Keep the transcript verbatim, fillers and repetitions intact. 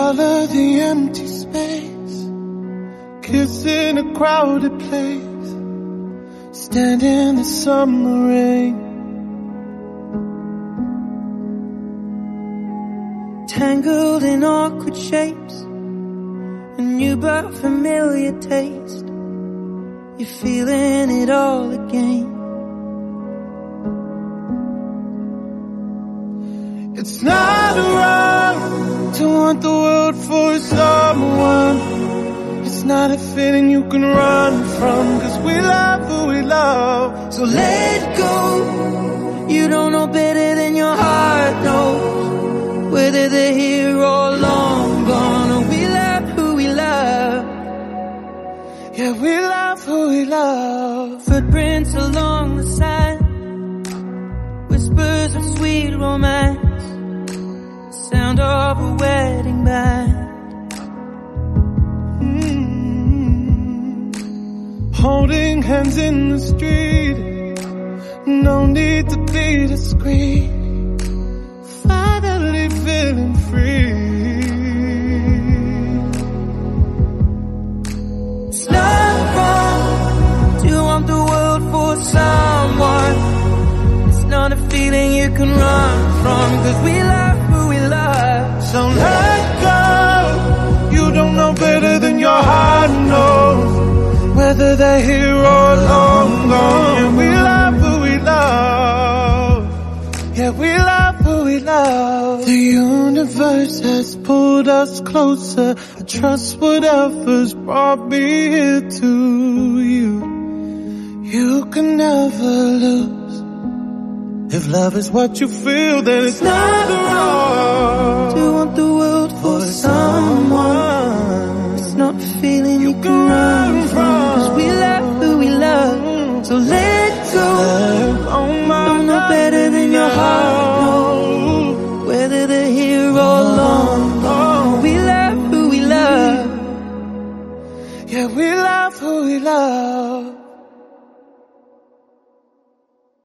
color the empty space, kiss in a crowded place, stand in the summer rain. Tangled in awkward shapes, a new but familiar taste, you're feeling it all again. It's not wrong to want the world for someone. It's not a feeling you can run from, 'cause we love who we love. So let go. You don't know better than your heart knows, whether they're here or long gone. Oh, we love who we love. Yeah, we love who we love. Footprints along the sand, whispers of sweet romance, sound of a wedding band. Mm-hmm. Holding hands in the street, no need to be discreet, finally feeling free. It's not wrong to want the world for someone. It's not a feeling you can run from, 'cause we love who we love. So let go. You don't know better than your heart knows, whether they're here or long gone. Yeah, we love who we love. Yeah, we love who we love. The universe has pulled us closer. I trust whatever's brought me here to you. You can never lose. If love is what you feel, then it's not wrong to want the world for someone. It's not a feeling you can run from, 'cause we love who we love. So let go. Don't know better than your heart knows, whether they're here or long gone. We love who we love. Yeah, we love who we love.